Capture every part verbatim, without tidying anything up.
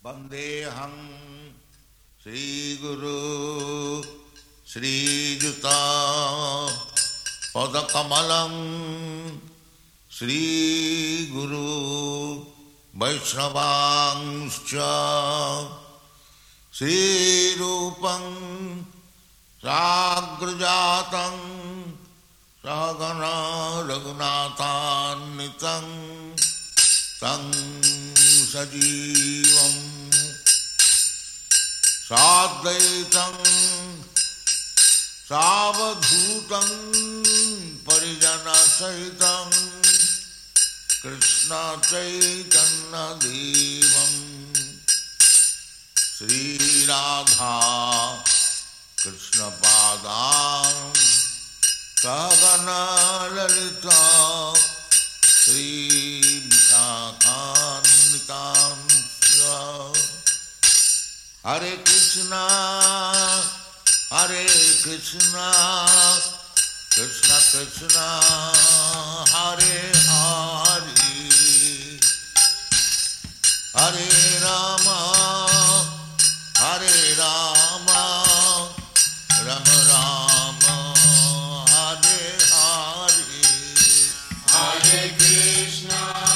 Vandeham Sri Guru Sri Juta Padakamalam Sri Guru Vaishnavangscha Sri Rupam Sagrajatam Sagana Raghunathan Tang Sajivam Sadvaitam Savadhutam Parijana Sahitam Krishna Chaitanya Devam Sri Radha Krishna Padam Sagana Lalita Sri Vishakanitam Hare Krishna Hare Krishna Krishna Krishna Hare Hare Hare Rama Hare Rama Rama Rama Hare Hare Hare Krishna.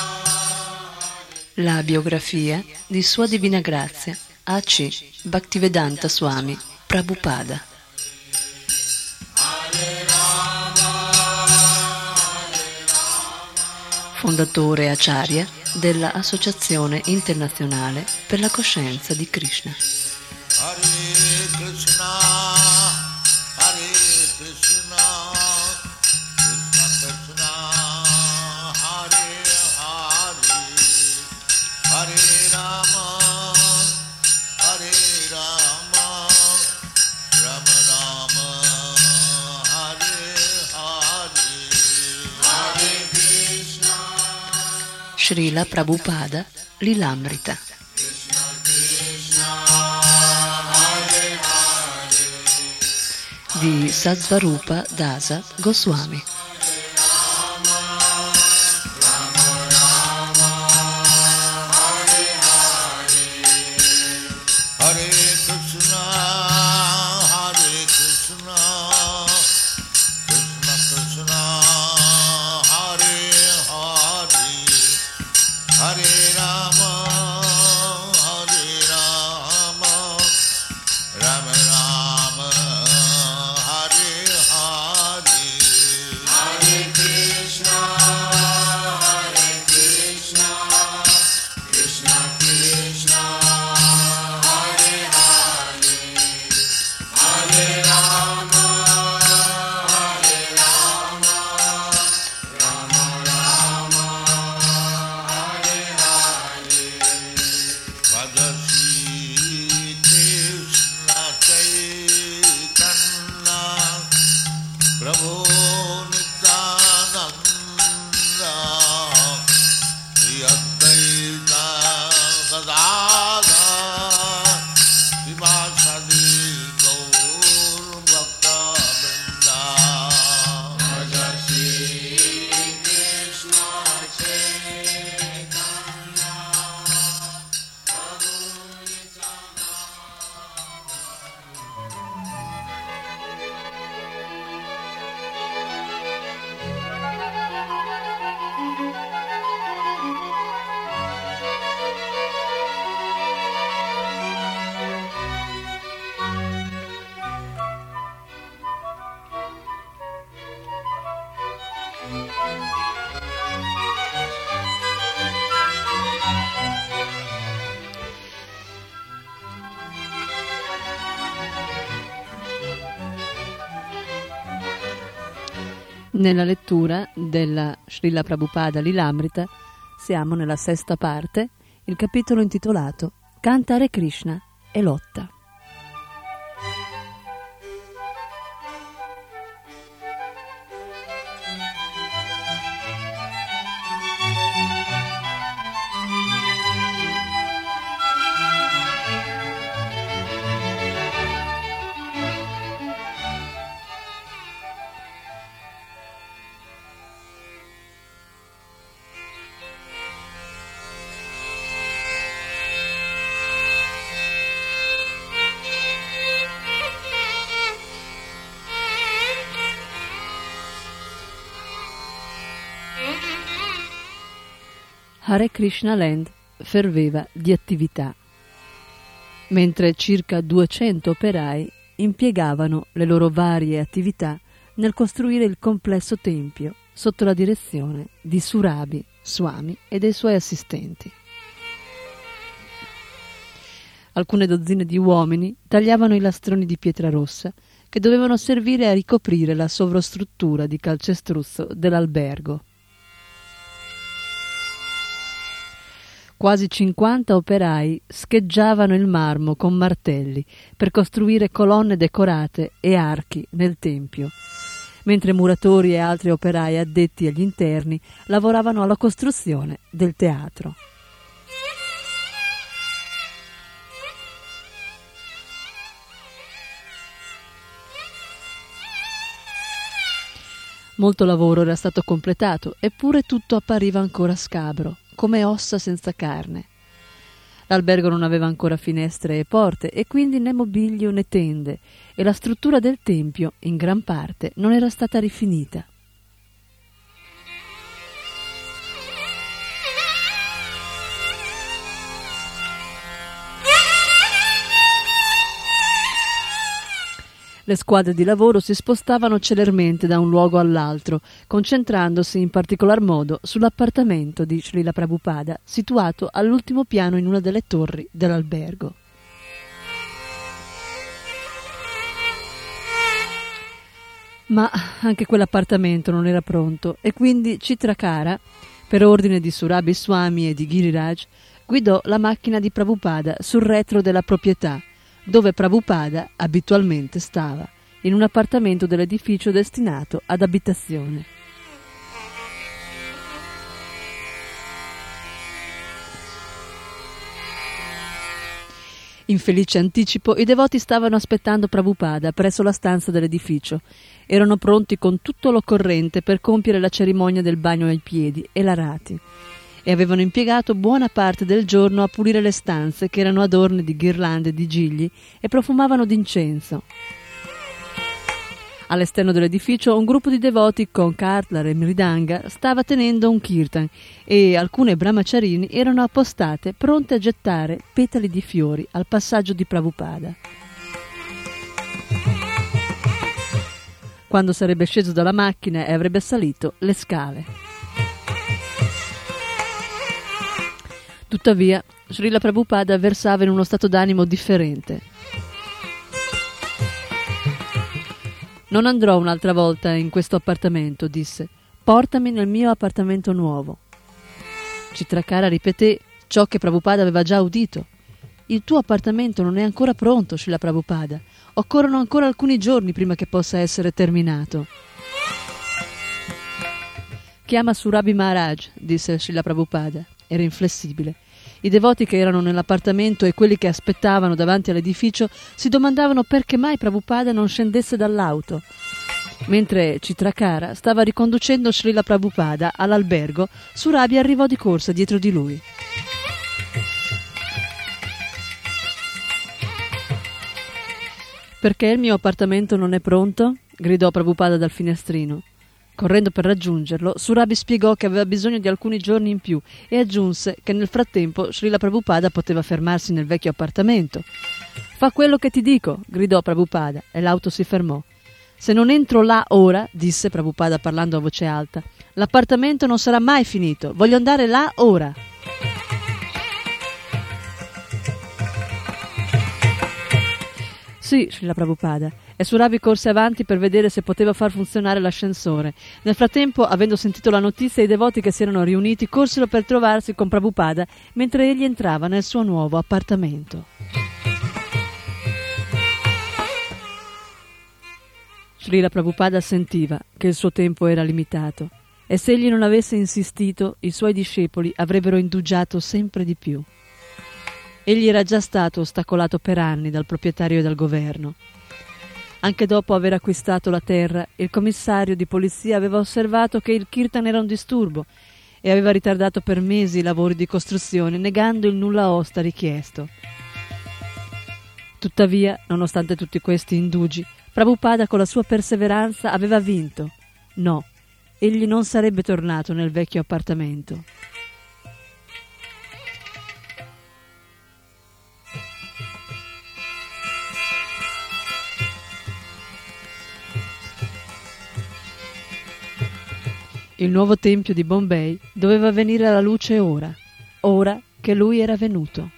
La biografia di Sua Divina Grazia A C Bhaktivedanta Swami Prabhupada. Fondatore Acharya della Associazione Internazionale per la Coscienza di Krishna. Hare Krishna, Hare Krishna, Krishna Krishna, Hare Hare, Hare Rama, Hare Rama, Rama Rama, Hare Hare, Hare Krishna. Srila Prabhupada Lilamrita. Di Satsvarupa Dasa Goswami. Hare Krishna, Hare Krishna, Krishna Krishna, Hare Hare, Hare Rama, Hare Rama, Rama Rama, Hare Hare, Hare Krishna, Hare Krishna, Krishna Krishna, Hare Hare, Hare Rama, Hare Rama, Rama Rama, Hare Hare. Bhaja Shri Krishna Chaitanya Prabhu Nityananda Shri Advaita Gadadhar Srivasadi Gaur Bhakta Vrinda. Bhaja Shri Krishna Chaitanya Prabhu Nityananda. Nella lettura della Srila Prabhupada Lilamrita siamo nella sesta parte, il capitolo intitolato Cantare Krishna e lotta. Hare Krishna Land ferveva di attività, mentre circa duecento operai impiegavano le loro varie attività nel costruire il complesso tempio sotto la direzione di Surabhi Swami e dei suoi assistenti. Alcune dozzine di uomini tagliavano i lastroni di pietra rossa che dovevano servire a ricoprire la sovrastruttura di calcestruzzo dell'albergo. Quasi cinquanta operai scheggiavano il marmo con martelli per costruire colonne decorate e archi nel tempio, mentre muratori e altri operai addetti agli interni lavoravano alla costruzione del teatro. Molto lavoro era stato completato, eppure tutto appariva ancora scabro, come ossa senza carne. L'albergo non aveva ancora finestre e porte, e quindi né mobilio né tende, e la struttura del tempio, in gran parte, non era stata rifinita. Le squadre di lavoro si spostavano celermente da un luogo all'altro, concentrandosi in particolar modo sull'appartamento di Srila Prabhupada, situato all'ultimo piano in una delle torri dell'albergo. Ma anche quell'appartamento non era pronto, e quindi Chitrakara, per ordine di Surabhi Swami e di Giriraj, guidò la macchina di Prabhupada sul retro della proprietà, dove Prabhupada abitualmente stava, in un appartamento dell'edificio destinato ad abitazione. In felice anticipo, i devoti stavano aspettando Prabhupada presso la stanza dell'edificio. Erano pronti con tutto l'occorrente per compiere la cerimonia del bagno ai piedi e l'arati, e avevano impiegato buona parte del giorno a pulire le stanze che erano adorne di ghirlande di gigli e profumavano d'incenso. All'esterno dell'edificio un gruppo di devoti con Kartlar e Mridanga stava tenendo un kirtan e alcune brahmacharini erano appostate pronte a gettare petali di fiori al passaggio di Prabhupada. Quando sarebbe sceso dalla macchina e avrebbe salito le scale. Tuttavia, Srila Prabhupada versava in uno stato d'animo differente. «Non andrò un'altra volta in questo appartamento», disse. «Portami nel mio appartamento nuovo». Chitrakara ripeté ciò che Prabhupada aveva già udito. «Il tuo appartamento non è ancora pronto, Srila Prabhupada. Occorrono ancora alcuni giorni prima che possa essere terminato». «Chiama Surabhi Maharaj», disse Srila Prabhupada. Era inflessibile. I devoti che erano nell'appartamento e quelli che aspettavano davanti all'edificio si domandavano perché mai Prabhupada non scendesse dall'auto. Mentre Chitrakara stava riconducendo Srila Prabhupada all'albergo, Surabhi arrivò di corsa dietro di lui. «Perché il mio appartamento non è pronto?» gridò Prabhupada dal finestrino. Correndo per raggiungerlo, Surabhi spiegò che aveva bisogno di alcuni giorni in più e aggiunse che nel frattempo Srila Prabhupada poteva fermarsi nel vecchio appartamento. «Fa quello che ti dico», gridò Prabhupada, e l'auto si fermò. «Se non entro là ora», disse Prabhupada parlando a voce alta, «l'appartamento non sarà mai finito. Voglio andare là ora». «Sì, Srila Prabhupada», e Surabhi corse avanti per vedere se poteva far funzionare l'ascensore. Nel frattempo, avendo sentito la notizia, i devoti che si erano riuniti corsero per trovarsi con Prabhupada mentre egli entrava nel suo nuovo appartamento. Srila Prabhupada sentiva che il suo tempo era limitato e se egli non avesse insistito, i suoi discepoli avrebbero indugiato sempre di più. Egli era già stato ostacolato per anni dal proprietario e dal governo. Anche dopo aver acquistato la terra, il commissario di polizia aveva osservato che il kirtan era un disturbo e aveva ritardato per mesi i lavori di costruzione, negando il nulla osta richiesto. Tuttavia, nonostante tutti questi indugi, Prabhupada con la sua perseveranza aveva vinto. No, egli non sarebbe tornato nel vecchio appartamento. Il nuovo tempio di Bombay doveva venire alla luce ora, ora che lui era venuto.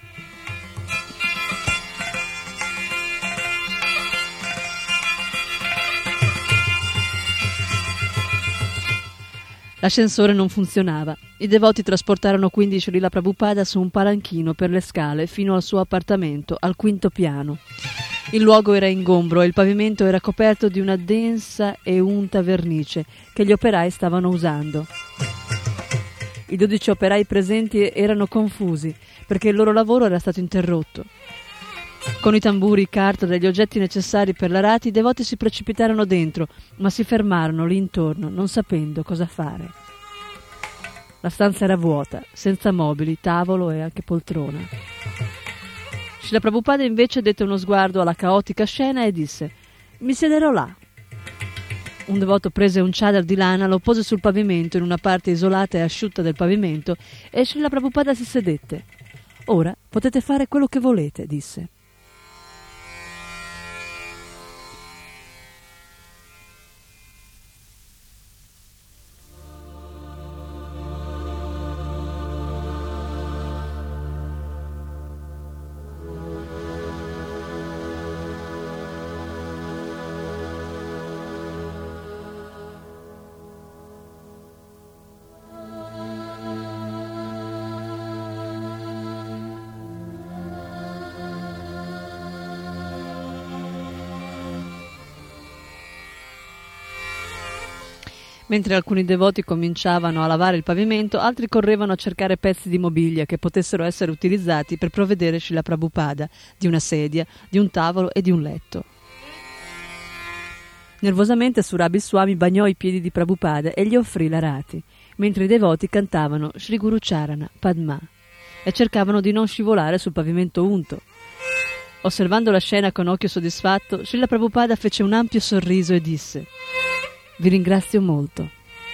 L'ascensore non funzionava. I devoti trasportarono quindi Srila Prabhupada su un palanchino per le scale fino al suo appartamento, al quinto piano. Il luogo era ingombro e il pavimento era coperto di una densa e unta vernice che gli operai stavano usando. I dodici operai presenti erano confusi perché il loro lavoro era stato interrotto. Con i tamburi, carta e gli oggetti necessari per l'arati, i devoti si precipitarono dentro, ma si fermarono lì intorno, non sapendo cosa fare. La stanza era vuota, senza mobili, tavolo e anche poltrona. Srila Prabhupada invece dette uno sguardo alla caotica scena e disse: «Mi siederò là». Un devoto prese un chadar di lana, lo pose sul pavimento in una parte isolata e asciutta del pavimento e Srila Prabhupada si sedette. «Ora potete fare quello che volete», disse. Mentre alcuni devoti cominciavano a lavare il pavimento, altri correvano a cercare pezzi di mobilia che potessero essere utilizzati per provvedere Srila Prabhupada di una sedia, di un tavolo e di un letto. Nervosamente Surabhi Swami bagnò i piedi di Prabhupada e gli offrì l'arati, mentre i devoti cantavano Shri Guru Charana Padma e cercavano di non scivolare sul pavimento unto. Osservando la scena con occhio soddisfatto, Srila Prabhupada fece un ampio sorriso e disse: «Vi ringrazio molto».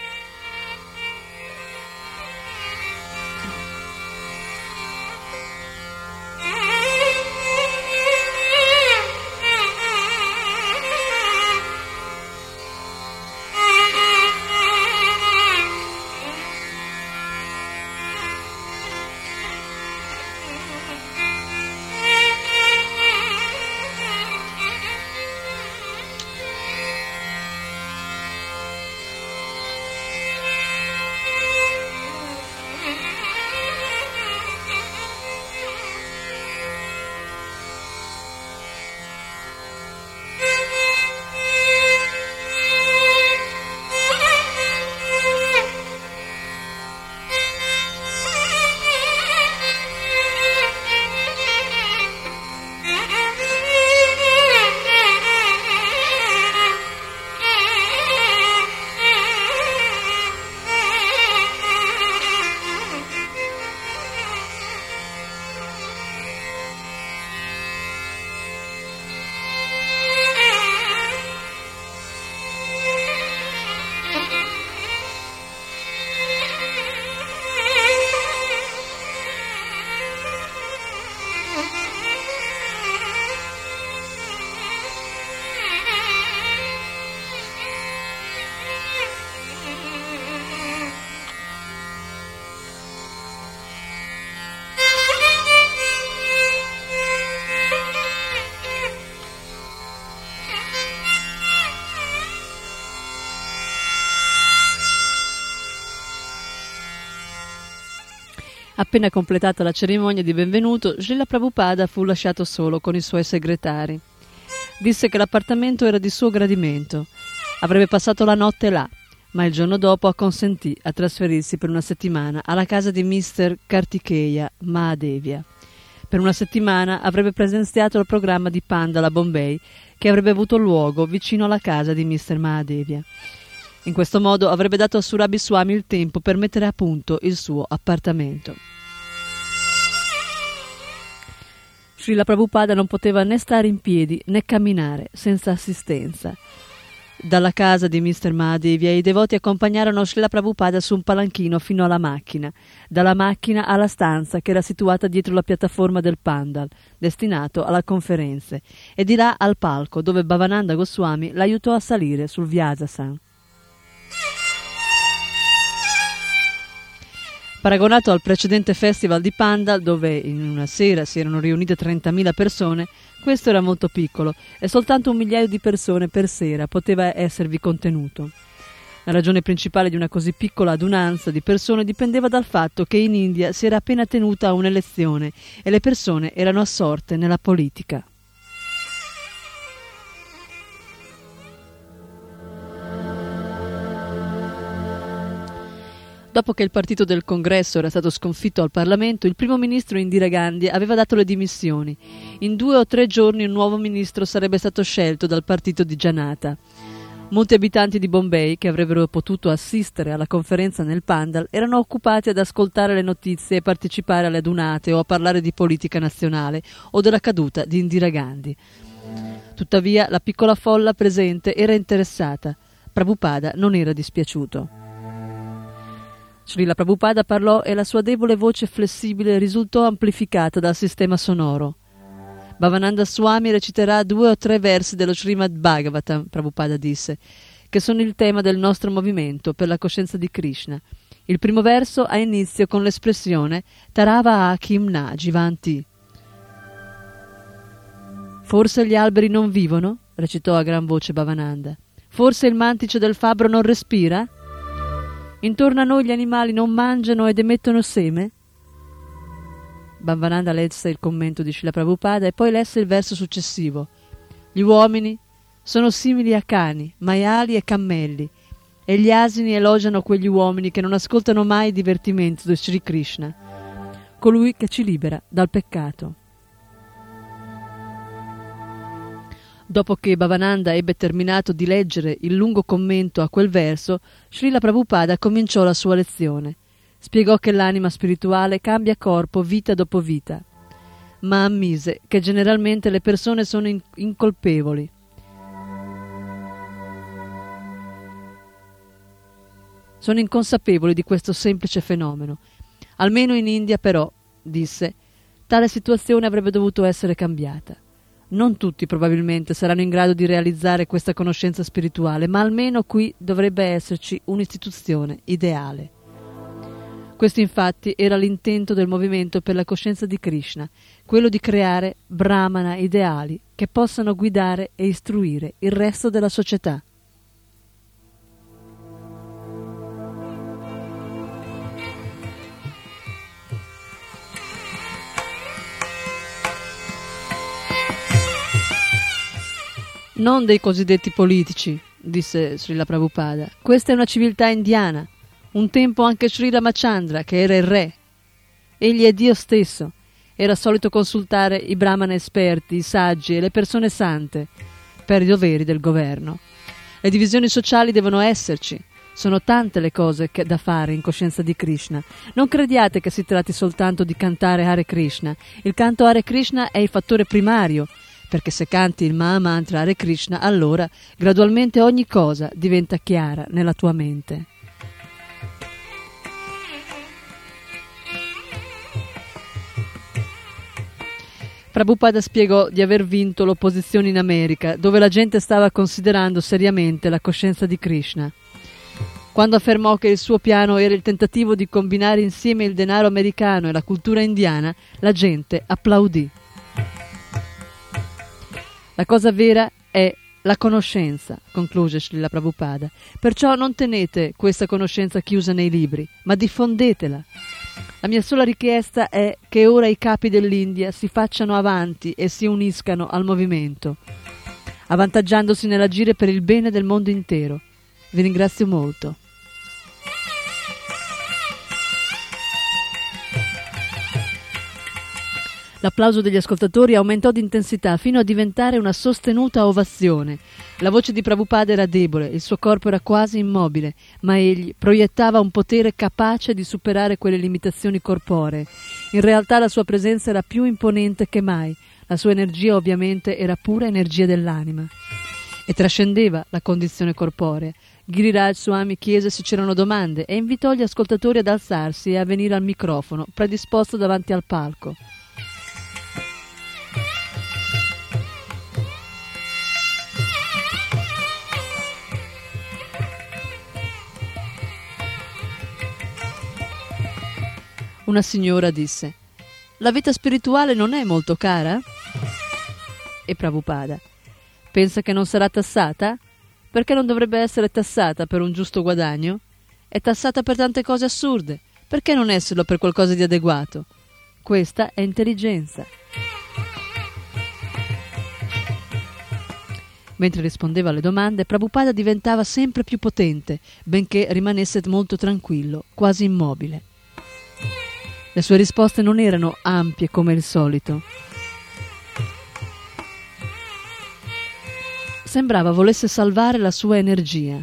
Appena completata la cerimonia di benvenuto, Srila Prabhupada fu lasciato solo con i suoi segretari. Disse che l'appartamento era di suo gradimento. Avrebbe passato la notte là, ma il giorno dopo acconsentì a trasferirsi per una settimana alla casa di mister Kartikeya Mahadevia. Per una settimana avrebbe presenziato il programma di Pandal a Bombay, che avrebbe avuto luogo vicino alla casa di mister Mahadevia. In questo modo avrebbe dato a Surabhi Swami il tempo per mettere a punto il suo appartamento. Srila Prabhupada non poteva né stare in piedi né camminare senza assistenza. Dalla casa di mister Mahadevia i devoti accompagnarono Srila Prabhupada su un palanchino fino alla macchina, dalla macchina alla stanza che era situata dietro la piattaforma del Pandal, destinato alle conferenze, e di là al palco dove Bhavananda Goswami l'aiutò a salire sul Vyasasan. Paragonato al precedente festival di Pandal, dove in una sera si erano riunite trentamila persone, questo era molto piccolo e soltanto un migliaio di persone per sera poteva esservi contenuto. La ragione principale di una così piccola adunanza di persone dipendeva dal fatto che in India si era appena tenuta un'elezione e le persone erano assorte nella politica. Dopo che il partito del Congresso era stato sconfitto al Parlamento, il primo ministro Indira Gandhi aveva dato le dimissioni. In due o tre giorni un nuovo ministro sarebbe stato scelto dal partito di Janata. Molti abitanti di Bombay, che avrebbero potuto assistere alla conferenza nel Pandal, erano occupati ad ascoltare le notizie e partecipare alle adunate o a parlare di politica nazionale o della caduta di Indira Gandhi. Tuttavia, la piccola folla presente era interessata. Prabhupada non era dispiaciuto. Srila Prabhupada parlò e la sua debole voce flessibile risultò amplificata dal sistema sonoro. Bhavananda Swami reciterà due o tre versi dello Srimad Bhagavatam, Prabhupada disse, che sono il tema del nostro movimento per la coscienza di Krishna. Il primo verso ha inizio con l'espressione Tarava Akimna Jivanti. Forse gli alberi non vivono? Recitò a gran voce Bhavananda. Forse il mantice del fabbro non respira? Intorno a noi gli animali non mangiano ed emettono seme? Bhavananda lesse il commento di Srila Prabhupada e poi lesse il verso successivo. Gli uomini sono simili a cani, maiali e cammelli, e gli asini elogiano quegli uomini che non ascoltano mai il divertimento di Sri Krishna, colui che ci libera dal peccato. Dopo che Bhavananda ebbe terminato di leggere il lungo commento a quel verso, Srila Prabhupada cominciò la sua lezione. Spiegò che l'anima spirituale cambia corpo vita dopo vita, ma ammise che generalmente le persone sono in- incolpevoli. Sono inconsapevoli di questo semplice fenomeno. Almeno in India, però, disse, tale situazione avrebbe dovuto essere cambiata. Non tutti probabilmente saranno in grado di realizzare questa conoscenza spirituale, ma almeno qui dovrebbe esserci un'istituzione ideale. Questo infatti era l'intento del movimento per la coscienza di Krishna, quello di creare brahmana ideali che possano guidare e istruire il resto della società. Non dei cosiddetti politici, disse Srila Prabhupada. Questa è una civiltà indiana. Un tempo anche Sri Ramachandra, che era il re. Egli è Dio stesso. Era solito consultare i brahmana esperti, i saggi e le persone sante per i doveri del governo. Le divisioni sociali devono esserci. Sono tante le cose che da fare in coscienza di Krishna. Non crediate che si tratti soltanto di cantare Hare Krishna. Il canto Hare Krishna è il fattore primario, perché se canti il Mahamantra Hare Krishna, allora gradualmente ogni cosa diventa chiara nella tua mente. Prabhupada spiegò di aver vinto l'opposizione in America, dove la gente stava considerando seriamente la coscienza di Krishna. Quando affermò che il suo piano era il tentativo di combinare insieme il denaro americano e la cultura indiana, la gente applaudì. La cosa vera è la conoscenza, concluse Srila Prabhupada. Perciò non tenete questa conoscenza chiusa nei libri, ma diffondetela. La mia sola richiesta è che ora i capi dell'India si facciano avanti e si uniscano al movimento, avvantaggiandosi nell'agire per il bene del mondo intero. Vi ringrazio molto. L'applauso degli ascoltatori aumentò di intensità fino a diventare una sostenuta ovazione. La voce di Prabhupada era debole, il suo corpo era quasi immobile, ma egli proiettava un potere capace di superare quelle limitazioni corporee. In realtà la sua presenza era più imponente che mai. La sua energia ovviamente era pura energia dell'anima e trascendeva la condizione corporea. Giriraj Swami chiese se c'erano domande e invitò gli ascoltatori ad alzarsi e a venire al microfono predisposto davanti al palco. Una signora disse: la vita spirituale non è molto cara? E Prabhupada: pensa che non sarà tassata? Perché non dovrebbe essere tassata per un giusto guadagno? È tassata per tante cose assurde, perché non esserlo per qualcosa di adeguato? Questa è intelligenza. Mentre rispondeva alle domande, Prabhupada diventava sempre più potente, benché rimanesse molto tranquillo, quasi immobile. Le sue risposte non erano ampie come il solito. Sembrava volesse salvare la sua energia,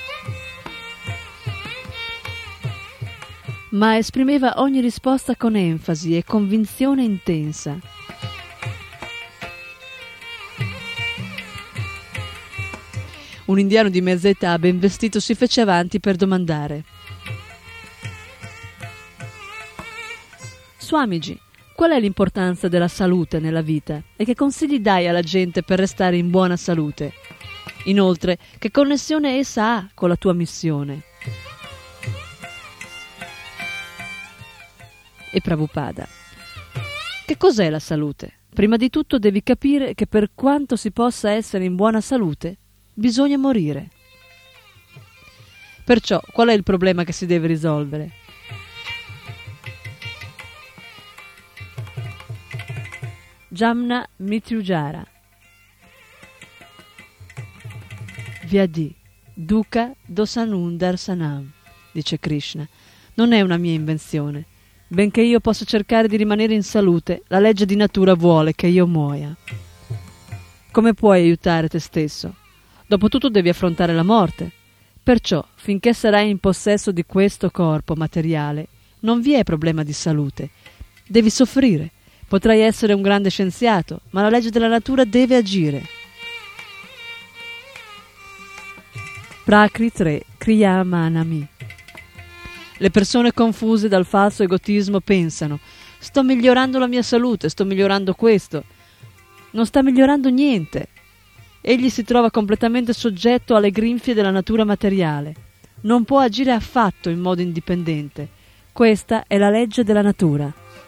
ma esprimeva ogni risposta con enfasi e convinzione intensa. Un indiano di mezza età, ben vestito, si fece avanti per domandare: Swamiji, qual è l'importanza della salute nella vita e che consigli dai alla gente per restare in buona salute? Inoltre, che connessione essa ha con la tua missione? E Prabhupada: che cos'è la salute? Prima di tutto devi capire che per quanto si possa essere in buona salute, bisogna morire. Perciò, qual è il problema che si deve risolvere? Jamna Mityujara Vyadi Dukkha Dosanundar Sanam, dice Krishna, non è una mia invenzione. Benché io possa cercare di rimanere in salute, la legge di natura vuole che io muoia. Come puoi aiutare te stesso? Dopotutto devi affrontare la morte. Perciò, finché sarai in possesso di questo corpo materiale, non vi è problema di salute. Devi soffrire. Potrai essere un grande scienziato, ma la legge della natura deve agire. Prakritre Kriyamanami. Le persone confuse dal falso egotismo pensano: sto migliorando la mia salute, sto migliorando questo. Non sta migliorando niente. Egli si trova completamente soggetto alle grinfie della natura materiale. Non può agire affatto in modo indipendente. Questa è la legge della natura.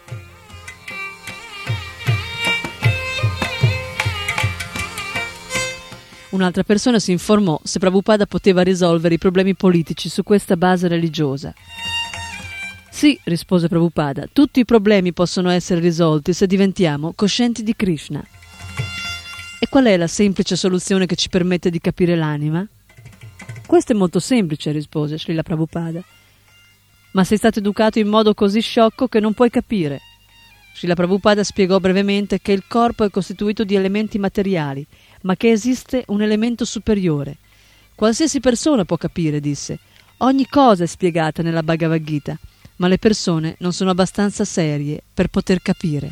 Un'altra persona si informò se Prabhupada poteva risolvere i problemi politici su questa base religiosa. Sì, rispose Prabhupada, tutti i problemi possono essere risolti se diventiamo coscienti di Krishna. E qual è la semplice soluzione che ci permette di capire l'anima? Questo è molto semplice, rispose Srila Prabhupada. Ma sei stato educato in modo così sciocco che non puoi capire. Srila Prabhupada spiegò brevemente che il corpo è costituito di elementi materiali, ma che esiste un elemento superiore. Qualsiasi persona può capire, disse. Ogni cosa è spiegata nella Bhagavad Gita, ma le persone non sono abbastanza serie per poter capire.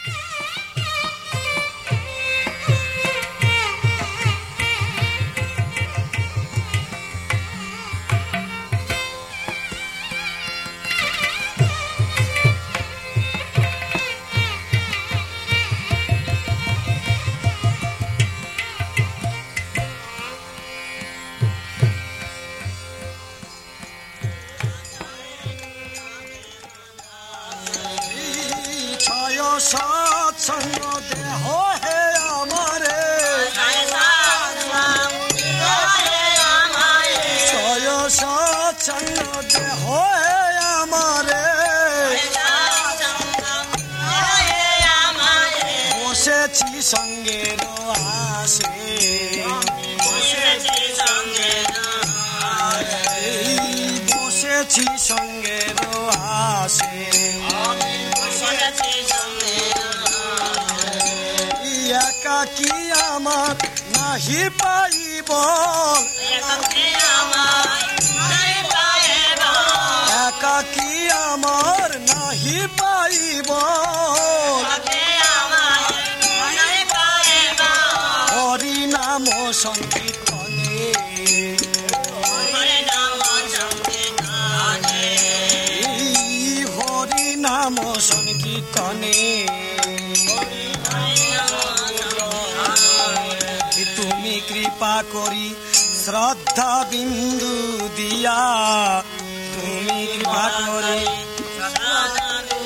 শ্রদ্ধা বিন্দু দিয়া তুমি কৃপা করে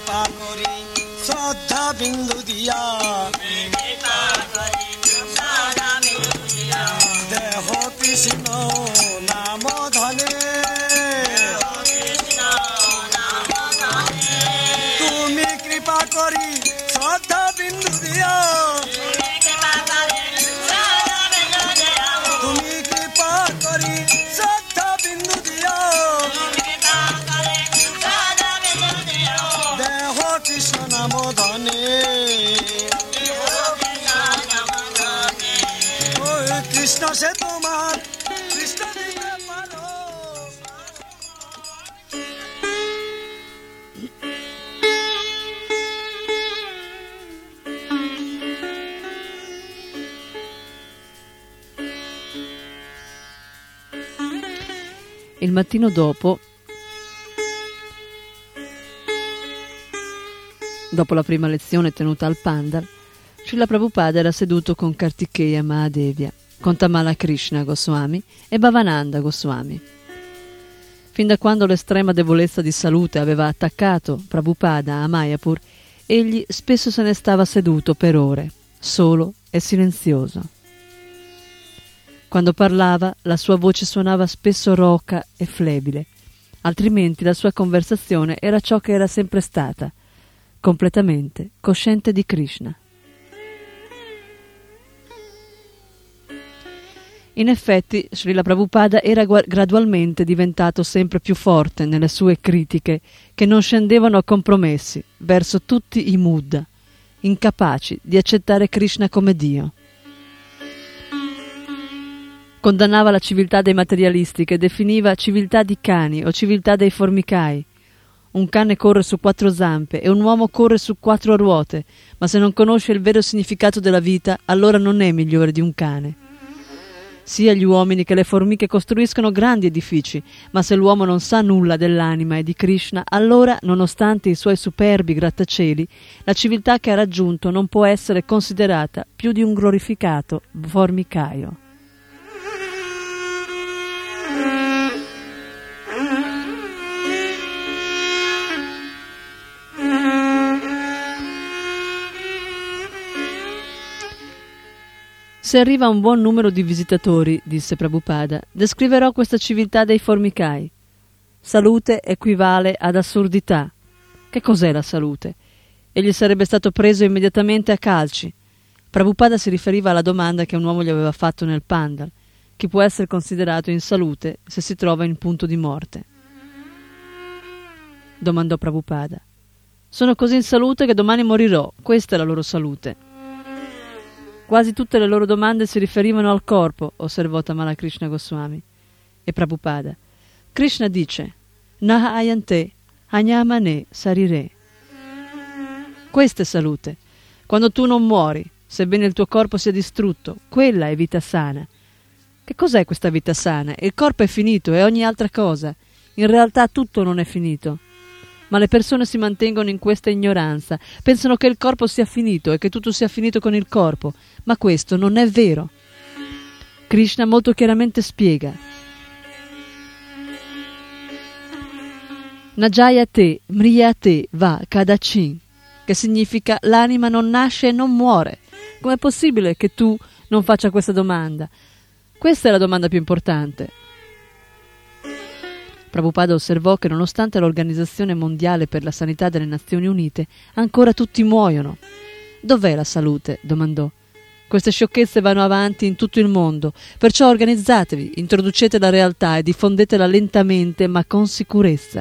কৃপা করি শ্রদ্ধা বিন্দু দিয়া দেহ কৃষ্ণ নাম ধনে তুমি কৃপা করি শ্রদ্ধা বিন্দু দিয়া তুমি কৃপা করি শ্রদ্ধা বিন্দু দিয়া দেহ কৃষ্ণ নাম ধনে কৃষ্ণ সে তোমার কৃষ্ণ দিতে পারো। Il mattino dopo, dopo la prima lezione tenuta al Pandal, Srila Prabhupada era seduto con Kartikeya Mahadevya, con Tamala Krishna Goswami e Bhavananda Goswami. Fin da quando l'estrema debolezza di salute aveva attaccato Prabhupada a Mayapur, egli spesso se ne stava seduto per ore, solo e silenzioso. Quando parlava, la sua voce suonava spesso roca e flebile, altrimenti la sua conversazione era ciò che era sempre stata, completamente cosciente di Krishna. In effetti, Srila Prabhupada era gradualmente diventato sempre più forte nelle sue critiche che non scendevano a compromessi verso tutti i Muddha, incapaci di accettare Krishna come Dio. Condannava la civiltà dei materialisti che definiva civiltà di cani o civiltà dei formicai. Un cane corre su quattro zampe e un uomo corre su quattro ruote, ma se non conosce il vero significato della vita, allora non è migliore di un cane. Sia gli uomini che le formiche costruiscono grandi edifici, ma se l'uomo non sa nulla dell'anima e di Krishna, allora, nonostante i suoi superbi grattacieli, la civiltà che ha raggiunto non può essere considerata più di un glorificato formicaio. Se arriva un buon numero di visitatori, disse Prabhupada, descriverò questa civiltà dei formicai. Salute equivale ad assurdità. Che cos'è la salute? Egli sarebbe stato preso immediatamente a calci. Prabhupada si riferiva alla domanda che un uomo gli aveva fatto nel Pandal. Chi può essere considerato in salute se si trova in punto di morte? Domandò Prabhupada. Sono così in salute che domani morirò. Questa è la loro salute. Quasi tutte le loro domande si riferivano al corpo, osservò Tamala Krishna Goswami. E Prabhupada. Krishna dice, Naha ayante, anyamane sarire. Questa è salute. Quando tu non muori, sebbene il tuo corpo sia distrutto, quella è vita sana. Che cos'è questa vita sana? Il corpo è finito e ogni altra cosa. In realtà tutto non è finito. Ma le persone si mantengono in questa ignoranza, pensano che il corpo sia finito e che tutto sia finito con il corpo, ma questo non è vero. Krishna molto chiaramente spiega: Najayate mriyate va kadachin, che significa l'anima non nasce e non muore. Com'è possibile che tu non faccia questa domanda? Questa è la domanda più importante. Prabhupada osservò che nonostante l'Organizzazione Mondiale per la Sanità delle Nazioni Unite, ancora tutti muoiono. Dov'è la salute? Domandò. Queste sciocchezze vanno avanti in tutto il mondo, perciò organizzatevi, introducete la realtà e diffondetela lentamente ma con sicurezza.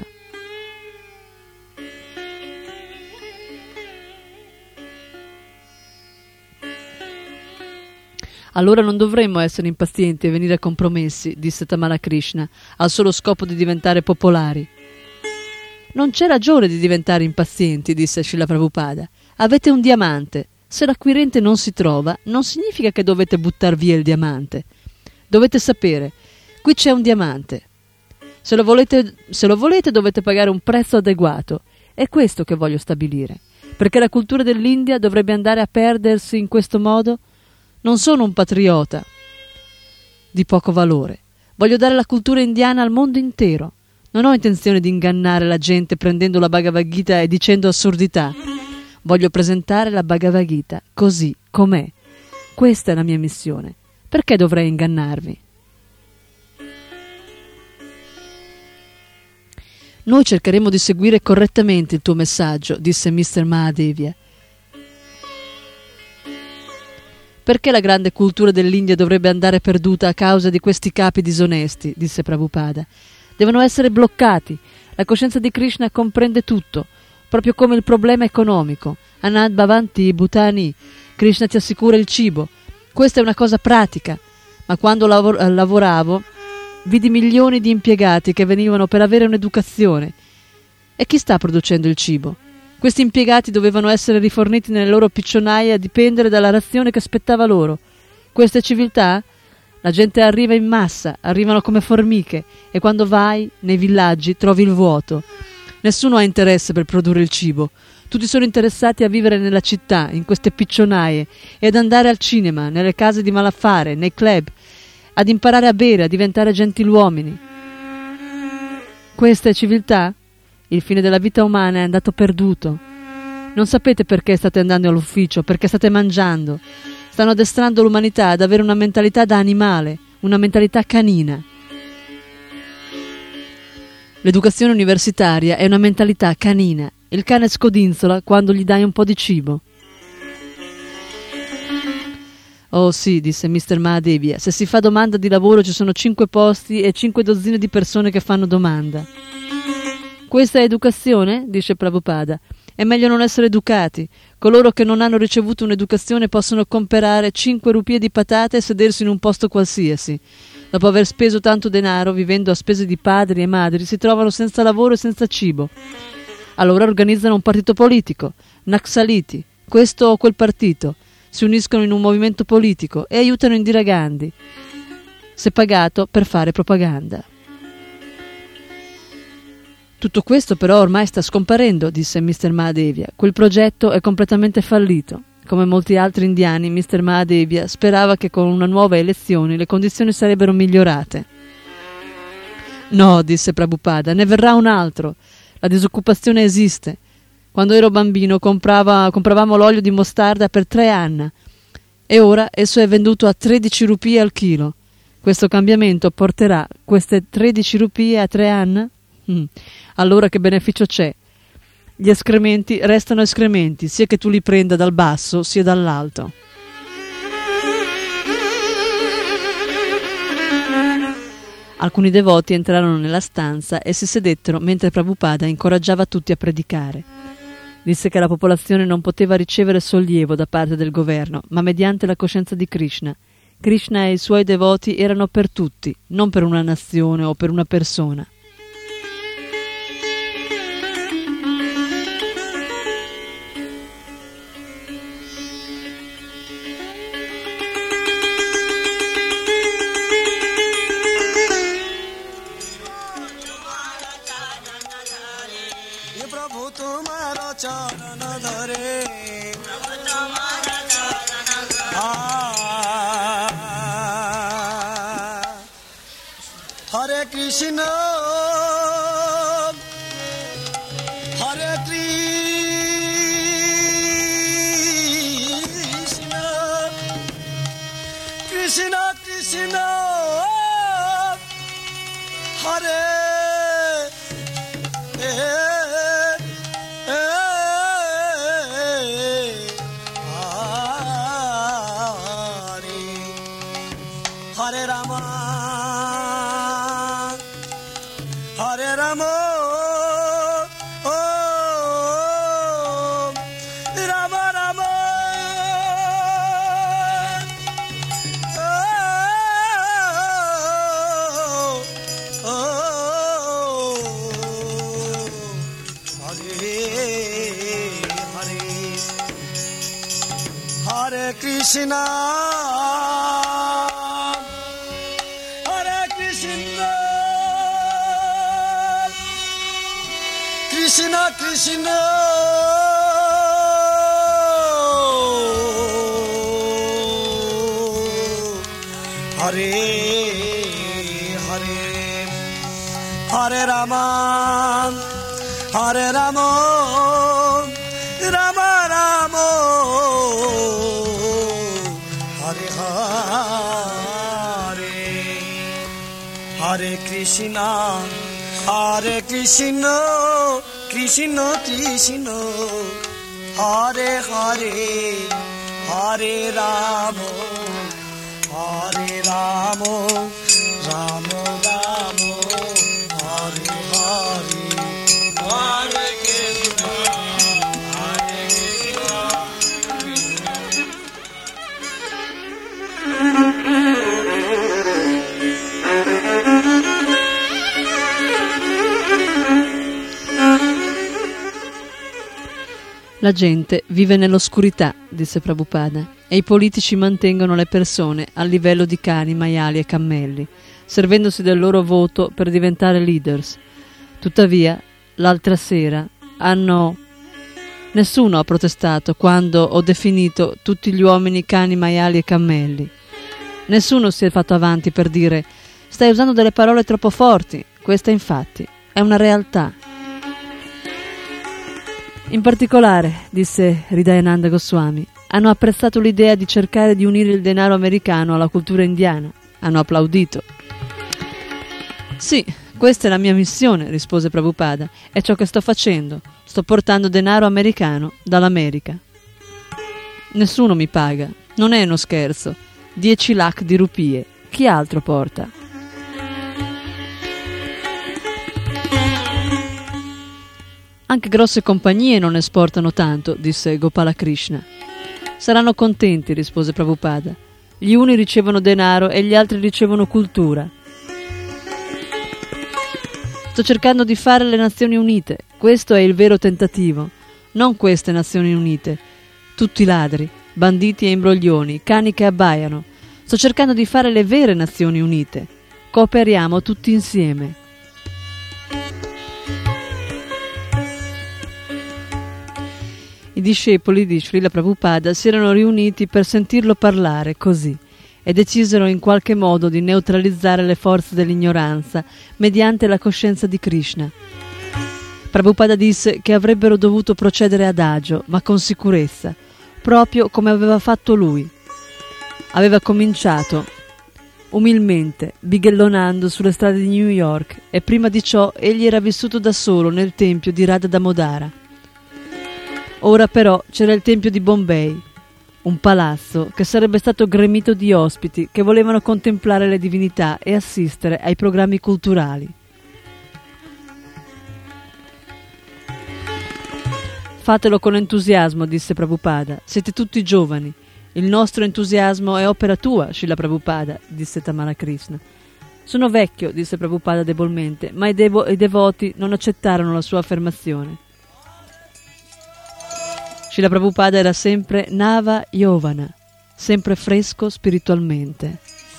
Allora non dovremmo essere impazienti e venire a compromessi, disse Tamala Krishna, al solo scopo di diventare popolari. Non c'è ragione di diventare impazienti, disse Srila Prabhupada. Avete un diamante. Se l'acquirente non si trova, non significa che dovete buttar via il diamante. Dovete sapere, qui c'è un diamante. Se lo volete, se lo volete dovete pagare un prezzo adeguato. È questo che voglio stabilire. Perché la cultura dell'India dovrebbe andare a perdersi in questo modo? Non sono un patriota di poco valore. Voglio dare la cultura indiana al mondo intero. Non ho intenzione di ingannare la gente prendendo la Bhagavad Gita e dicendo assurdità. Voglio presentare la Bhagavad Gita così com'è. Questa è la mia missione. Perché dovrei ingannarvi? Noi cercheremo di seguire correttamente il tuo messaggio, disse mister Mahadevia. Perché la grande cultura dell'India dovrebbe andare perduta a causa di questi capi disonesti? Disse Prabhupada. Devono essere bloccati. La coscienza di Krishna comprende tutto, proprio come il problema economico. Anad Bhavanti Bhutani. Krishna ti assicura il cibo. Questa è una cosa pratica. Ma quando lavor- lavoravo vidi milioni di impiegati che venivano per avere un'educazione. E chi sta producendo il cibo? Questi impiegati dovevano essere riforniti nelle loro piccionaie a dipendere dalla razione che spettava loro. Questa è civiltà? La gente arriva in massa, arrivano come formiche, e quando vai nei villaggi trovi il vuoto. Nessuno ha interesse per produrre il cibo. Tutti sono interessati a vivere nella città, in queste piccionaie, e ad andare al cinema, nelle case di malaffare, nei club, ad imparare a bere, a diventare gentiluomini. Questa è civiltà? Il fine della vita umana è andato perduto. Non sapete perché state andando all'ufficio, perché state mangiando. Stanno addestrando l'umanità ad avere una mentalità da animale, una mentalità canina. L'educazione universitaria è una mentalità canina. Il cane scodinzola quando gli dai un po' di cibo. Oh sì, disse mister Mahadevia, se si fa domanda di lavoro ci sono cinque posti e cinque dozzine di persone che fanno domanda. Questa è educazione? Dice Prabhupada. È meglio non essere educati. Coloro che non hanno ricevuto un'educazione possono comprare cinque rupie di patate e sedersi in un posto qualsiasi. Dopo aver speso tanto denaro, vivendo a spese di padri e madri, si trovano senza lavoro e senza cibo. Allora organizzano un partito politico, Naxaliti, questo o quel partito, si uniscono in un movimento politico e aiutano Indira Gandhi, se pagato per fare propaganda. Tutto questo però ormai sta scomparendo, disse mister Mahadevia. Quel progetto è completamente fallito. Come molti altri indiani, mister Mahadevia sperava che con una nuova elezione le condizioni sarebbero migliorate. No, disse Prabhupada, ne verrà un altro. La disoccupazione esiste. Quando ero bambino comprava, compravamo l'olio di mostarda per tre anni e ora esso è venduto a tredici rupie al chilo. Questo cambiamento porterà queste tredici rupie a tre anni? Mm. Allora che beneficio c'è? Gli escrementi restano escrementi, sia che tu li prenda dal basso sia dall'alto. Alcuni devoti entrarono nella stanza e si sedettero mentre Prabhupada incoraggiava tutti a predicare. Disse che la popolazione non poteva ricevere sollievo da parte del governo, ma mediante la coscienza di Krishna. Krishna e i suoi devoti erano per tutti, non per una nazione o per una persona. Hare Krishna, Hare Krishna, Krishna Krishna, Hare Hare Rama, Hare Rama, oh, Rama Rama, oh, oh, Hare Hare, Hare Krishna. Krishna Krishna, Hare Hare, Hare Rama, Hare Rama, Rama Rama, Hare Hare, Hare Krishna, Hare Krishna, Krishna Krishna, Hare Hare, Hare Rama, Hare Rama, Rama Rama, Hare Hare, Hare Krishna, Hare Krishna, La gente vive nell'oscurità, disse Prabhupada, e i politici mantengono le persone al livello di cani, maiali e cammelli, servendosi del loro voto per diventare leaders. Tuttavia, l'altra sera hanno... Nessuno ha protestato quando ho definito tutti gli uomini cani, maiali e cammelli. Nessuno si è fatto avanti per dire «Stai usando delle parole troppo forti». Questa, infatti, è una realtà. In particolare, disse Hridayananda Goswami, hanno apprezzato l'idea di cercare di unire il denaro americano alla cultura indiana. Hanno applaudito. Sì, questa è la mia missione, rispose Prabhupada. È ciò che sto facendo. Sto portando denaro americano dall'America. Nessuno mi paga. Non è uno scherzo. Dieci lakh di rupie. Chi altro porta? Anche grosse compagnie non esportano tanto, disse Gopala Krishna. Saranno contenti, rispose Prabhupada. Gli uni ricevono denaro e gli altri ricevono cultura. Sto cercando di fare le Nazioni Unite. Questo è il vero tentativo. Non queste Nazioni Unite. Tutti ladri, banditi e imbroglioni, cani che abbaiano. Sto cercando di fare le vere Nazioni Unite. Cooperiamo tutti insieme. I discepoli di Srila Prabhupada si erano riuniti per sentirlo parlare così e decisero in qualche modo di neutralizzare le forze dell'ignoranza mediante la coscienza di Krishna. Prabhupada disse che avrebbero dovuto procedere adagio, ma con sicurezza, proprio come aveva fatto lui. Aveva cominciato umilmente, bighellonando sulle strade di New York, e prima di ciò egli era vissuto da solo nel tempio di Radha Damodara. Ora però c'era il tempio di Bombay, un palazzo che sarebbe stato gremito di ospiti che volevano contemplare le divinità e assistere ai programmi culturali. Fatelo con entusiasmo, disse Prabhupada. Siete tutti giovani. Il nostro entusiasmo è opera tua, Srila Prabhupada, disse Tamara Krishna. Sono vecchio, disse Prabhupada debolmente, ma i, devo- i devoti non accettarono la sua affermazione. Srila Prabhupada era sempre Nava Yovana, sempre fresco spiritualmente.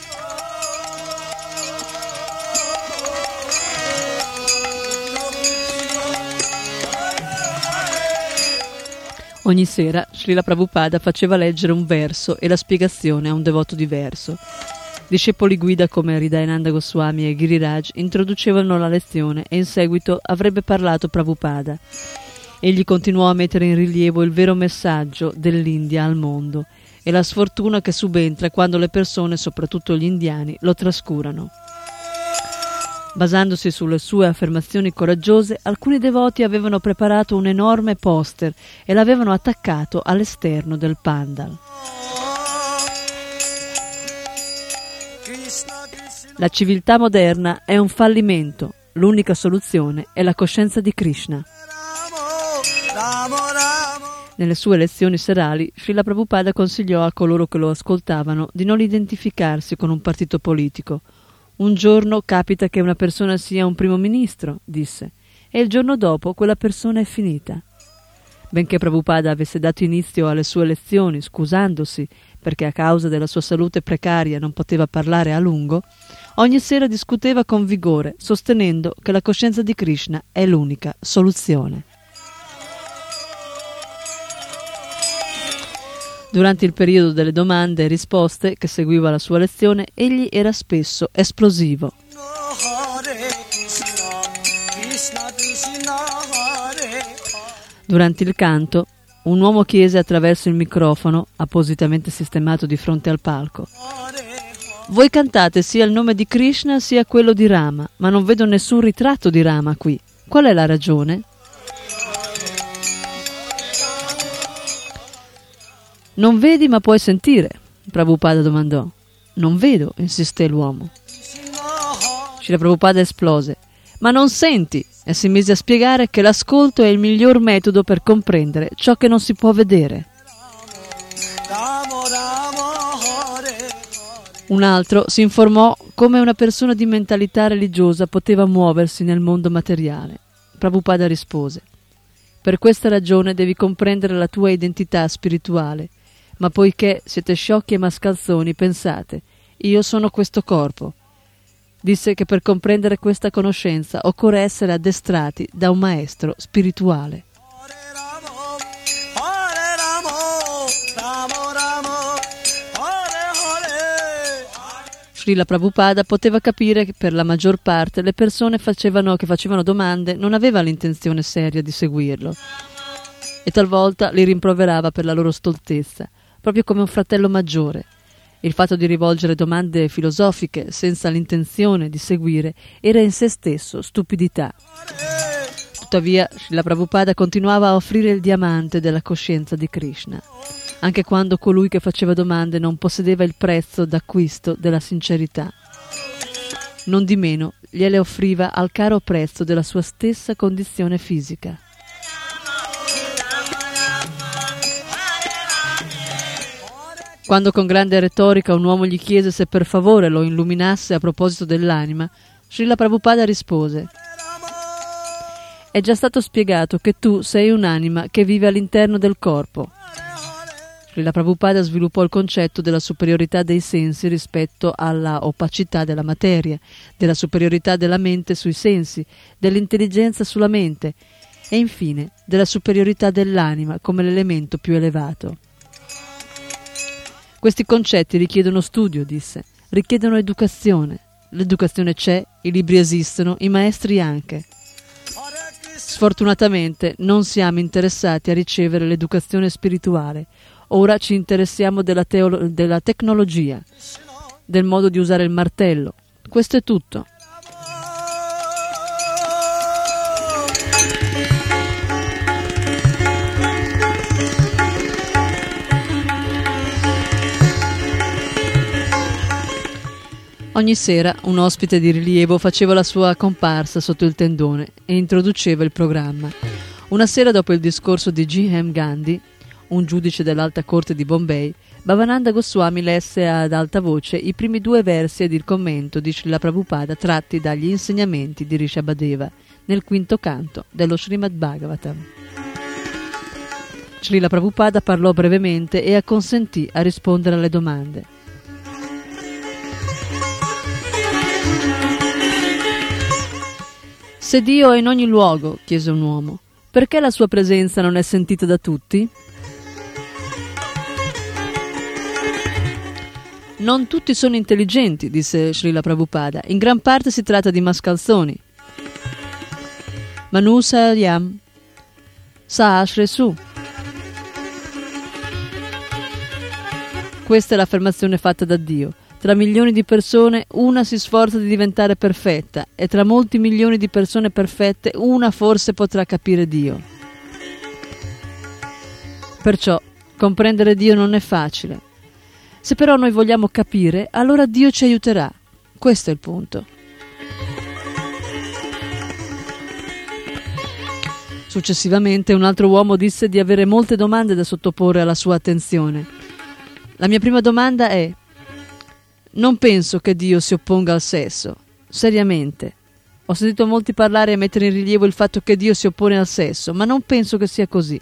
Ogni sera Srila Prabhupada faceva leggere un verso e la spiegazione a un devoto diverso. Discepoli guida come Hridayananda Goswami e Giriraj introducevano la lezione e in seguito avrebbe parlato Prabhupada. Egli continuò a mettere in rilievo il vero messaggio dell'India al mondo e la sfortuna che subentra quando le persone, soprattutto gli indiani, lo trascurano. Basandosi sulle sue affermazioni coraggiose, alcuni devoti avevano preparato un enorme poster e l'avevano attaccato all'esterno del pandal. La civiltà moderna è un fallimento. L'unica soluzione è la coscienza di Krishna. Nelle sue lezioni serali, Srila Prabhupada consigliò a coloro che lo ascoltavano di non identificarsi con un partito politico. Un giorno capita che una persona sia un primo ministro, disse, e il giorno dopo quella persona è finita. Benché Prabhupada avesse dato inizio alle sue lezioni scusandosi perché a causa della sua salute precaria non poteva parlare a lungo, ogni sera discuteva con vigore, sostenendo che la coscienza di Krishna è l'unica soluzione. Durante il periodo delle domande e risposte che seguiva la sua lezione, egli era spesso esplosivo. Durante il canto, un uomo chiese attraverso il microfono, appositamente sistemato di fronte al palco: «Voi cantate sia il nome di Krishna sia quello di Rama, ma non vedo nessun ritratto di Rama qui. Qual è la ragione?» «Non vedi ma puoi sentire», Prabhupada domandò. «Non vedo», insisté l'uomo. Srila Prabhupada esplose: «Ma non senti?» e si mise a spiegare che l'ascolto è il miglior metodo per comprendere ciò che non si può vedere. Un altro si informò come una persona di mentalità religiosa poteva muoversi nel mondo materiale. Prabhupada rispose: «Per questa ragione devi comprendere la tua identità spirituale, ma poiché siete sciocchi e mascalzoni, pensate: io sono questo corpo». Disse che per comprendere questa conoscenza occorre essere addestrati da un maestro spirituale. Srila Prabhupada poteva capire che per la maggior parte le persone facevano, che facevano domande non aveva l'intenzione seria di seguirlo, e talvolta li rimproverava per la loro stoltezza, proprio come un fratello maggiore. Il fatto di rivolgere domande filosofiche senza l'intenzione di seguire era in sé stesso stupidità. Tuttavia, Srila Prabhupada continuava a offrire il diamante della coscienza di Krishna, anche quando colui che faceva domande non possedeva il prezzo d'acquisto della sincerità. Non di meno, gliele offriva al caro prezzo della sua stessa condizione fisica. Quando con grande retorica un uomo gli chiese se per favore lo illuminasse a proposito dell'anima, Srila Prabhupada rispose: «È già stato spiegato che tu sei un'anima che vive all'interno del corpo». Srila Prabhupada sviluppò il concetto della superiorità dei sensi rispetto alla opacità della materia, della superiorità della mente sui sensi, dell'intelligenza sulla mente e infine della superiorità dell'anima come l'elemento più elevato. Questi concetti richiedono studio, disse, richiedono educazione. L'educazione c'è, i libri esistono, i maestri anche. Sfortunatamente non siamo interessati a ricevere l'educazione spirituale. Ora ci interessiamo della, teolo- della tecnologia, del modo di usare il martello. Questo è tutto. Ogni sera un ospite di rilievo faceva la sua comparsa sotto il tendone e introduceva il programma. Una sera dopo il discorso di G M Gandhi, un giudice dell'Alta Corte di Bombay, Bhavananda Goswami lesse ad alta voce i primi due versi ed il commento di Srila Prabhupada tratti dagli insegnamenti di Rishabhadeva nel quinto canto dello Srimad Bhagavatam. Srila Prabhupada parlò brevemente e acconsentì a rispondere alle domande. Se Dio è in ogni luogo, chiese un uomo, perché la sua presenza non è sentita da tutti? Non tutti sono intelligenti, disse Srila Prabhupada, in gran parte si tratta di mascalzoni. Manusa yam sahasresu. Questa è l'affermazione fatta da Dio. Tra milioni di persone una si sforza di diventare perfetta e tra molti milioni di persone perfette una forse potrà capire Dio. Perciò comprendere Dio non è facile. Se però noi vogliamo capire, allora Dio ci aiuterà. Questo è il punto. Successivamente un altro uomo disse di avere molte domande da sottoporre alla sua attenzione. La mia prima domanda è: non penso che Dio si opponga al sesso, seriamente. Ho sentito molti parlare e mettere in rilievo il fatto che Dio si oppone al sesso, ma non penso che sia così.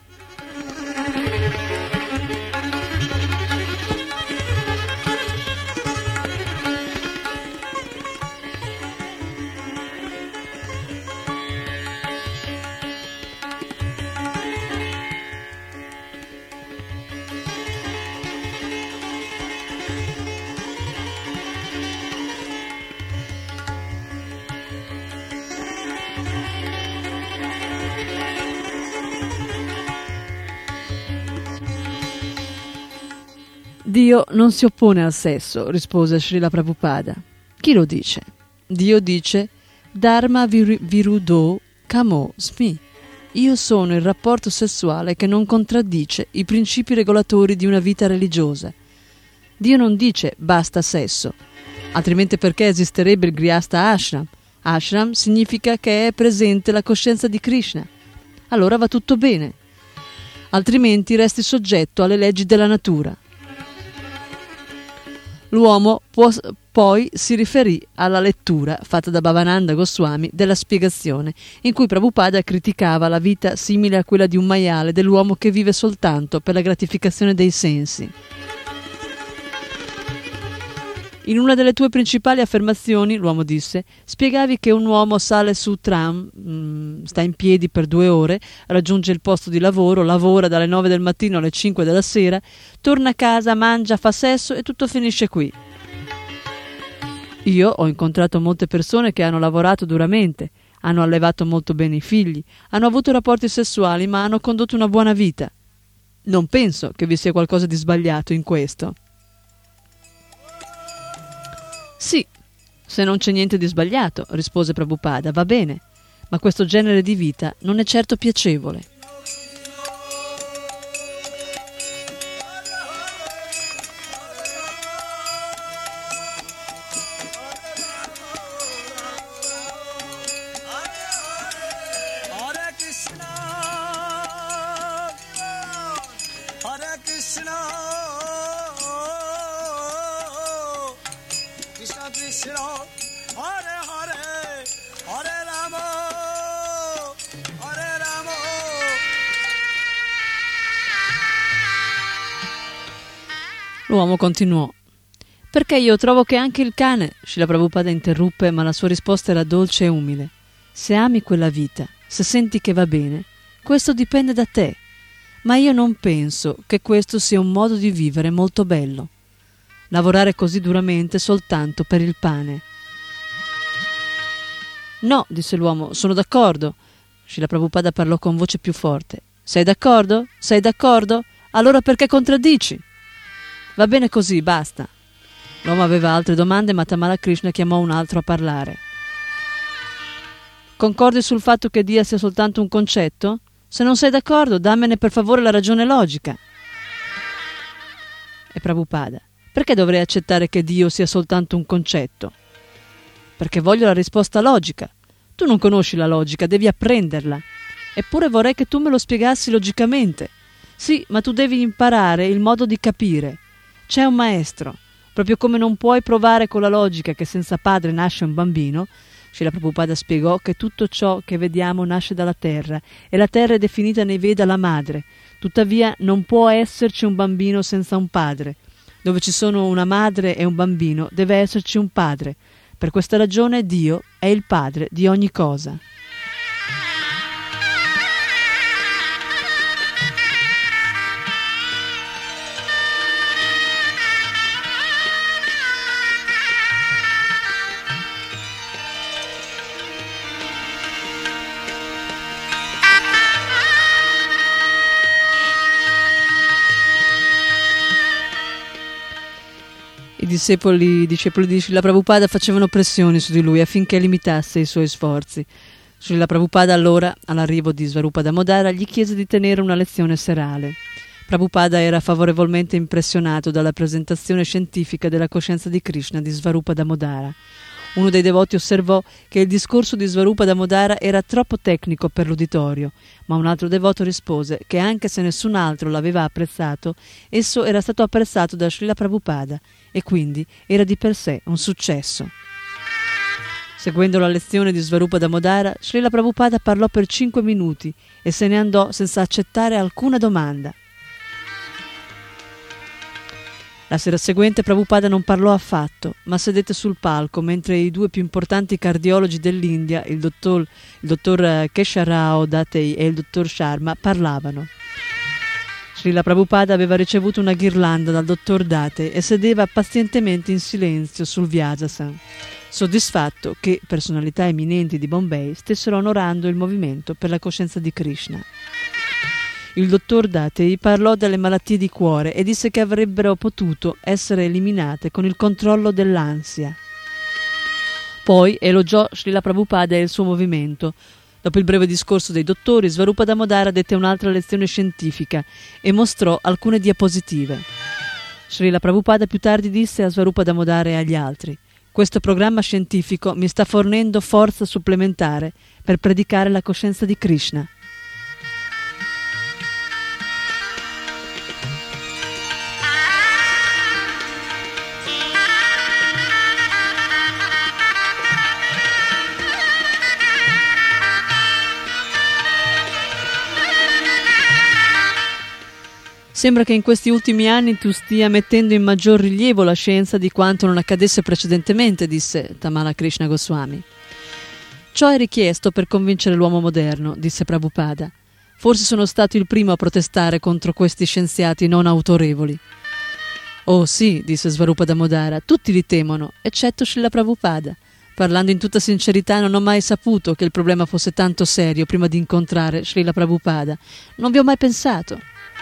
Dio non si oppone al sesso, rispose Srila Prabhupada. Chi lo dice? Dio dice Dharma vir- virudo kamo smi. Io sono il rapporto sessuale che non contraddice i principi regolatori di una vita religiosa. Dio non dice basta sesso, altrimenti perché esisterebbe il Grihastha Ashram? Ashram significa che è presente la coscienza di Krishna. Allora va tutto bene, altrimenti resti soggetto alle leggi della natura. L'uomo può, poi si riferì alla lettura fatta da Bhavananda Goswami della spiegazione, in cui Prabhupada criticava la vita simile a quella di un maiale dell'uomo che vive soltanto per la gratificazione dei sensi. In una delle tue principali affermazioni, l'uomo disse, spiegavi che un uomo sale su tram, mh, sta in piedi per due ore, raggiunge il posto di lavoro, lavora dalle nove del mattino alle cinque della sera, torna a casa, mangia, fa sesso e tutto finisce qui. Io ho incontrato molte persone che hanno lavorato duramente, hanno allevato molto bene i figli, hanno avuto rapporti sessuali ma hanno condotto una buona vita. Non penso che vi sia qualcosa di sbagliato in questo. Sì, se non c'è niente di sbagliato, rispose Prabhupada, va bene, ma questo genere di vita non è certo piacevole. Hare Krishna, Hare Krishna, Krishna Krishna, Hare Hare, Hare Rama, Hare Rama. L'uomo continuò. Perché io trovo che anche il cane, Srila Prabhupada interruppe, ma la sua risposta era dolce e umile. Se ami quella vita, se senti che va bene, questo dipende da te. Ma io non penso che questo sia un modo di vivere molto bello. Lavorare così duramente soltanto per il pane. No, disse l'uomo, sono d'accordo. Srila Prabhupada parlò con voce più forte. Sei d'accordo? Sei d'accordo? Allora perché contraddici? Va bene così, basta. L'uomo aveva altre domande, ma Tamara Krishna chiamò un altro a parlare. Concordi sul fatto che Dio sia soltanto un concetto? Se non sei d'accordo, dammene per favore la ragione logica. E Prabhupada, perché dovrei accettare che Dio sia soltanto un concetto? Perché voglio la risposta logica. Tu non conosci la logica, devi apprenderla. Eppure vorrei che tu me lo spiegassi logicamente. Sì, ma tu devi imparare il modo di capire. C'è un maestro. Proprio come non puoi provare con la logica che senza padre nasce un bambino, Srila Prabhupada spiegò che tutto ciò che vediamo nasce dalla terra e la terra è definita nei Veda la madre. Tuttavia non può esserci un bambino senza un padre. Dove ci sono una madre e un bambino deve esserci un padre. Per questa ragione Dio è il padre di ogni cosa. I discepoli, i discepoli di Srila Prabhupada facevano pressioni su di lui affinché limitasse i suoi sforzi. Srila Prabhupada allora, all'arrivo di Svarupa Damodara, gli chiese di tenere una lezione serale. Prabhupada era favorevolmente impressionato dalla presentazione scientifica della coscienza di Krishna di Svarupa Damodara. Uno dei devoti osservò che il discorso di Svarupa Damodara era troppo tecnico per l'uditorio, ma un altro devoto rispose che anche se nessun altro l'aveva apprezzato, esso era stato apprezzato da Srila Prabhupada e quindi era di per sé un successo. Seguendo la lezione di Svarupa Damodara, Srila Prabhupada parlò per cinque minuti e se ne andò senza accettare alcuna domanda. La sera seguente Prabhupada non parlò affatto, ma sedette sul palco mentre i due più importanti cardiologi dell'India, il dottor, il dottor Kesharao Datei e il dottor Sharma, parlavano. Srila Prabhupada aveva ricevuto una ghirlanda dal dottor Datei e sedeva pazientemente in silenzio sul Vyasasan, soddisfatto che personalità eminenti di Bombay stessero onorando il movimento per la coscienza di Krishna. il dottor Datei parlò delle malattie di cuore e disse che avrebbero potuto essere eliminate con il controllo dell'ansia. Poi elogiò Srila Prabhupada e il suo movimento. Dopo il breve discorso dei dottori, Svarupa Damodara dette un'altra lezione scientifica e mostrò alcune diapositive. Srila Prabhupada più tardi disse a Svarupa Damodara e agli altri: questo programma scientifico mi sta fornendo forza supplementare per predicare la coscienza di Krishna. Sembra che in questi ultimi anni tu stia mettendo in maggior rilievo la scienza di quanto non accadesse precedentemente, disse Tamala Krishna Goswami. Ciò è richiesto per convincere l'uomo moderno, disse Prabhupada. Forse sono stato il primo a protestare contro questi scienziati non autorevoli. Oh sì, disse Svarupa Damodara, tutti li temono, eccetto Srila Prabhupada. Parlando in tutta sincerità, non ho mai saputo che il problema fosse tanto serio prima di incontrare Srila Prabhupada. Non vi ho mai pensato.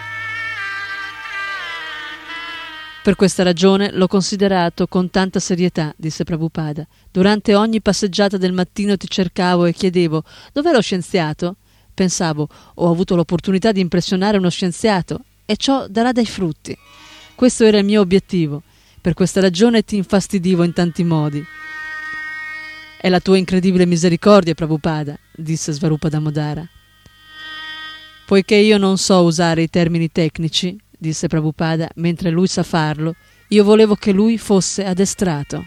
Per questa ragione l'ho considerato con tanta serietà, disse Prabhupada. Durante ogni passeggiata del mattino ti cercavo e chiedevo: dov'è lo scienziato? Pensavo: ho avuto l'opportunità di impressionare uno scienziato e ciò darà dei frutti. Questo era il mio obiettivo. Per questa ragione ti infastidivo in tanti modi. È la tua incredibile misericordia, Prabhupada, disse Svarupa Damodara. Poiché io non so usare i termini tecnici, disse Prabhupada, mentre lui sa farlo, io volevo che lui fosse addestrato.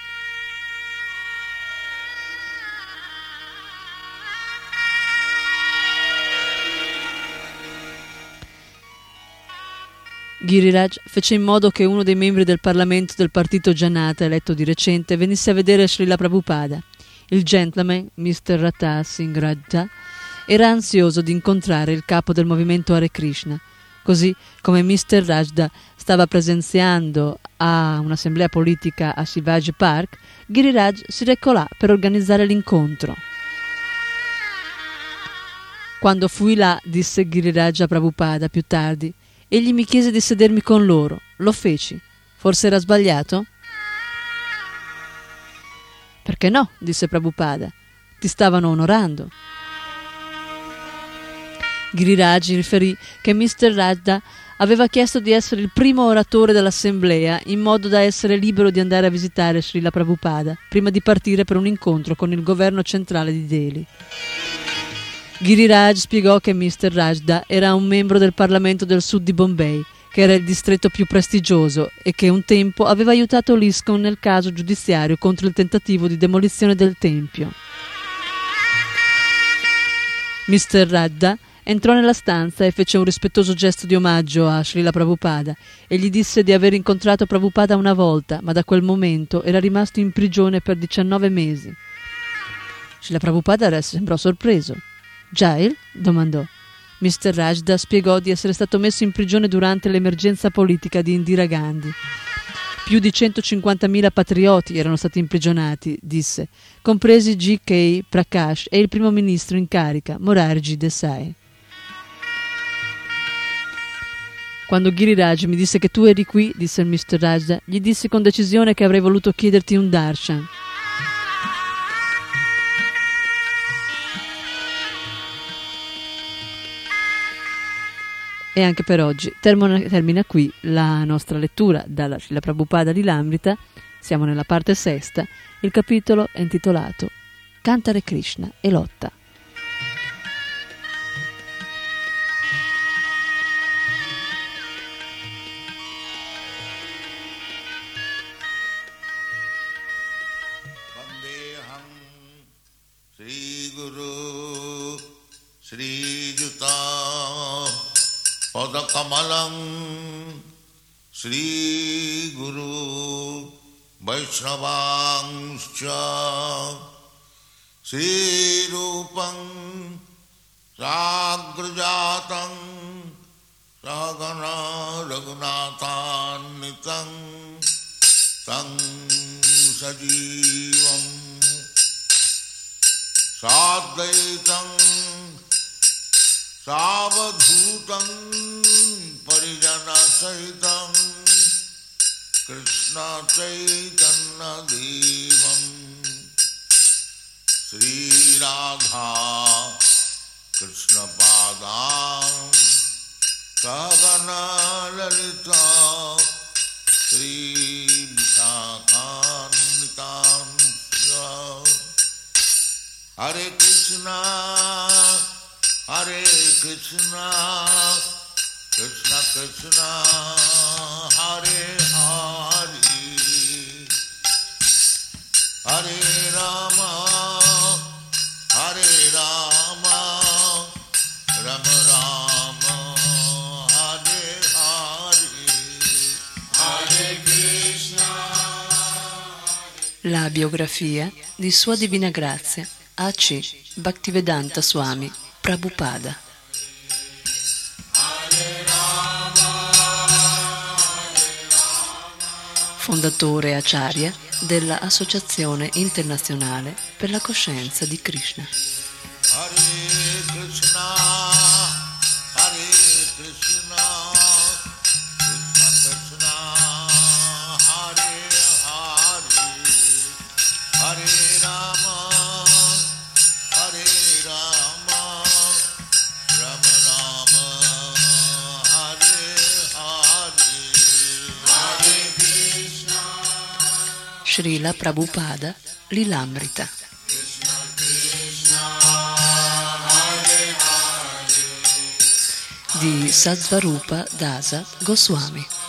Giriraj fece in modo che uno dei membri del Parlamento del partito Janata, eletto di recente, venisse a vedere Srila Prabhupada. Il gentleman, mister Rata Singh Rajda, era ansioso di incontrare il capo del movimento Hare Krishna. Così come mister Rajda stava presenziando a un'assemblea politica a Shivaji Park, Giriraj si recò là per organizzare l'incontro. Quando fui là, disse Giriraj a Prabhupada più tardi, egli mi chiese di sedermi con loro. Lo feci. Forse era sbagliato? Perché no? Disse Prabhupada. Ti stavano onorando. Giriraj riferì che mister Rajda aveva chiesto di essere il primo oratore dell'assemblea in modo da essere libero di andare a visitare Srila Prabhupada prima di partire per un incontro con il governo centrale di Delhi. Giriraj spiegò che mister Rajda era un membro del Parlamento del Sud di Bombay, che era il distretto più prestigioso e che un tempo aveva aiutato l'ISKCON nel caso giudiziario contro il tentativo di demolizione del tempio. mister Rajda entrò nella stanza e fece un rispettoso gesto di omaggio a Srila Prabhupada e gli disse di aver incontrato Prabhupada una volta, ma da quel momento era rimasto in prigione per diciannove mesi. Srila Prabhupada sembrò sorpreso. Jail? Domandò. mister Rajda spiegò di essere stato messo in prigione durante l'emergenza politica di Indira Gandhi. Più di centocinquantamila patrioti erano stati imprigionati, disse, compresi G K Prakash e il primo ministro in carica, Morarji Desai. Quando Giriraj mi disse che tu eri qui, disse il mister Rajda, gli dissi con decisione che avrei voluto chiederti un darshan. E anche per oggi termina, termina qui la nostra lettura dalla Srila Prabhupada Lilamrita. Siamo nella parte sesta. Il capitolo è intitolato Cantare Krishna e lotta. Vandeham Sri Guru Sri Juta Padakamalam Sri Guru Vaishnavangscha Sri Rupam Sagrajatam Sagana Raghunathannitam Tang Sajivam Sadvaitam Savadhutam parijana sahitam Krishna Chaitanya Devam Sri Radha Krishna Padam Sagana Lalita Sri Vishakanitam Hare Krishna Hare Krishna Krishna Krishna Hare Hare Hare Rama Hare Rama Rama Rama Hare Hare Hare Krishna. La biografia di Sua Divina Grazia A C Bhaktivedanta Swami Prabhupada. Fondatore Acharya della Associazione Internazionale per la Coscienza di Krishna. Hare Krishna, Hare Krishna, Krishna Krishna, Hare Hare, Hare Rama, Hare Rama, Rama Rama, Hare Hare, Hare Krishna. Srila Prabhupada Lilamrita. Di Sattvarupa Dasa Goswami.